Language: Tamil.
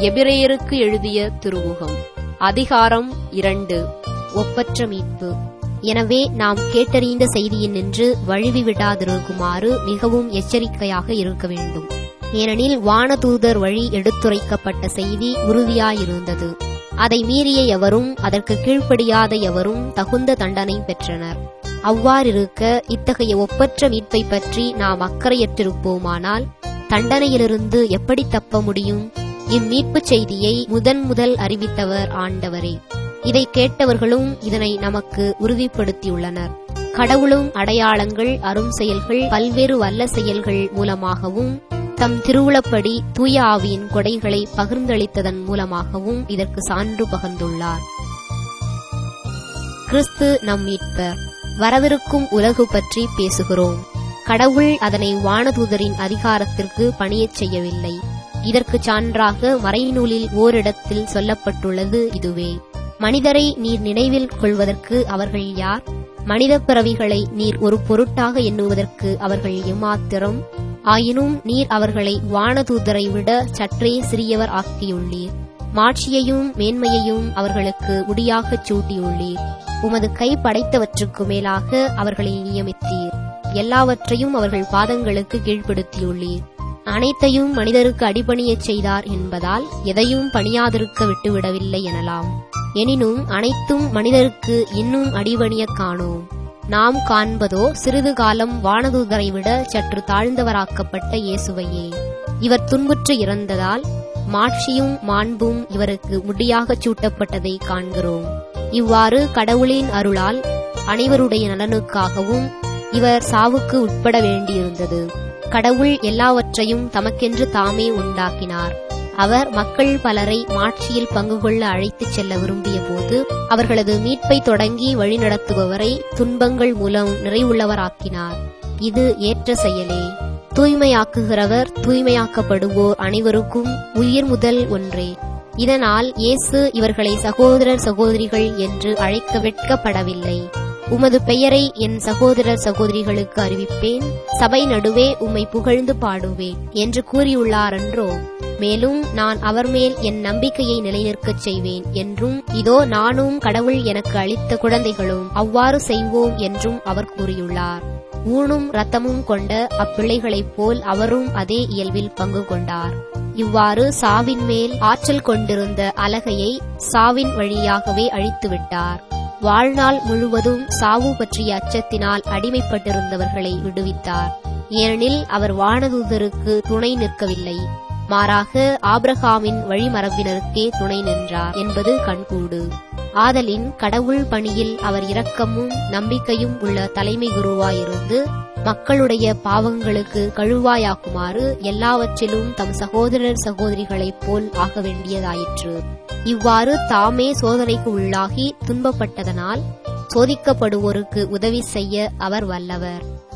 எபிரேயருக்கு எழுதிய திருமுகம் அதிகாரம் 2. ஒப்பற்ற மீட்பு. எனவே நாம் கேட்டறிந்த செய்தியினின்று வழுவி விடாதிருக்குமாறு மிகவும் எச்சரிக்கையாக இருக்க வேண்டும். ஏனெனில் வானதூதர் வழி எடுத்துரைக்கப்பட்ட செய்தி உறுதியாயிருந்தது. அதை மீறிய எவரும் அதற்கு கீழ்ப்படியாத எவரும் தகுந்த தண்டனை பெற்றனர். அவ்வாறிருக்க இத்தகைய ஒப்பற்ற மீட்பை பற்றி நாம் அக்கறையற்றிருப்போமானால் தண்டனையிலிருந்து எப்படி தப்ப முடியும்? இம்மீட்புச் செய்தியை முதல் அறிவித்தவர் ஆண்டவரே. இதை கேட்டவர்களும் இதனை நமக்கு உறுதிப்படுத்தியுள்ளனர். கடவுளும் அடையாளங்கள், அரும் செயல்கள், பல்வேறு வல்ல செயல்கள் மூலமாகவும் தம் திருவுளப்படி தூய ஆவியின் கொடைகளை பகிர்ந்தளித்ததன் மூலமாகவும் இதற்கு சான்று பகர்ந்துள்ளார். கிறிஸ்து நம் மீட்பர். வரவிருக்கும் உலகு பற்றி பேசுகிறோம். கடவுள் அதனை வானதூதரின் அதிகாரத்திற்கு பணியச் செய்யவில்லை. இதற்கு சான்றாக மறைநூலில் ஓரிடத்தில் சொல்லப்பட்டுள்ளது இதுவே: மனிதரை நீர் நினைவில் கொள்வதற்கு அவர்கள் யார்? மனித பிறவிகளை நீர் ஒரு பொருட்டாக எண்ணுவதற்கு அவர்கள் எம்மாத்திரம்? ஆயினும் நீர் அவர்களை வானதூதரை விட சற்றே சிறியவர் ஆக்கியுள்ளீர். மாட்சியையும் மேன்மையையும் அவர்களுக்கு முடியாகச் சூட்டியுள்ளீர். உமது கை படைத்தவற்றுக்கு மேலாக அவர்களை நியமித்தீர். எல்லாவற்றையும் அவர்கள் பாதங்களுக்கு கீழ்ப்படுத்தியுள்ளீர். அனைத்தையும் மனிதருக்கு அடிபணியச் செய்தார் என்பதால் எதையும் பணியாதிருக்க விட்டுவிடவில்லை எனலாம். எனினும் அனைத்தும் மனிதருக்கு இன்னும் அடிபணியக் காணோம். நாம் காண்பதோ சிறிது காலம் வானதூதரை விட சற்று தாழ்ந்தவராக்கப்பட்ட இயேசுவையே. இவர் துன்புற்று இறந்ததால் மாட்சியும் மாண்பும் இவருக்கு முடியாகச் சூட்டப்பட்டதை காண்கிறோம். இவ்வாறு கடவுளின் அருளால் அனைவருடைய நலனுக்காகவும் இவர் சாவுக்கு உட்பட வேண்டியிருந்தது. கடவுள் எல்லாவற்றையும் தமக்கென்று தாமே உண்டாக்கினார். அவர் மக்கள் பலரை மாட்சியில் பங்கு கொள்ள அழைத்துச் செல்ல விரும்பிய போது அவர்களது மீட்பை தொடங்கி வழிநடத்துபவரை துன்பங்கள் மூலம் நிறைவுள்ளவராக்கினார். இது ஏற்ற செயலே. தூய்மையாக்குகிறவர் தூய்மையாக்கப்படுவோர் அனைவருக்கும் உயிர் முதல் ஒன்றே. இதனால் இயேசு இவர்களை சகோதரர் சகோதரிகள் என்று அழைக்க வெட்கப்படவில்லை. உமது பெயரை என் சகோதரர் சகோதரிகளுக்கு அறிவிப்பேன், சபை நடுவே உம்மை புகழ்ந்து பாடுவேன் என்று கூறியுள்ளாரன்றோ? மேலும் நான் அவர் மேல் என் நம்பிக்கையை நிலைநிற்கச் செய்வேன் என்றும், இதோ நானும் கடவுள் எனக்கு அளித்த குழந்தைகளும் அவ்வாறு செய்வோம் என்றும் அவர் கூறியுள்ளார். ஊனும் இரத்தமும் கொண்ட அப்பிள்ளைகளைப் போல் அவரும் அதே இயல்பில் பங்கு கொண்டார். இவ்வாறு சாவின் மேல் ஆற்றல் கொண்டிருந்த அலகையை சாவின் வழியாகவே அழித்துவிட்டார். வாழ்நாள் முழுவதும் சாவு பற்றிய அச்சத்தினால் அடிமைப்பட்டிருந்தவர்களை விடுவித்தார். ஏனெனில் அவர் வானதூதருக்கு துணை நிற்கவில்லை, மாறாக ஆபிரகாமின் வழிமரபினருக்கே துணை நின்றார் என்பது கண்கூடு. ஆதலின் கடவுள் பணியில் அவர் இரக்கமும் நம்பிக்கையும் உள்ள தலைமை குருவாயிருந்து மக்களுடைய பாவங்களுக்கு கழுவாயாகுமாறு எல்லாவற்றிலும் தம் சகோதரர் சகோதரிகளைப் போல் ஆக வேண்டியதாயிற்று. இவ்வாறு தாமே சோதனைக்கு உள்ளாகி துன்பப்பட்டதனால் சோதிக்கப்படுவோருக்கு உதவி செய்ய அவர் வல்லவர்.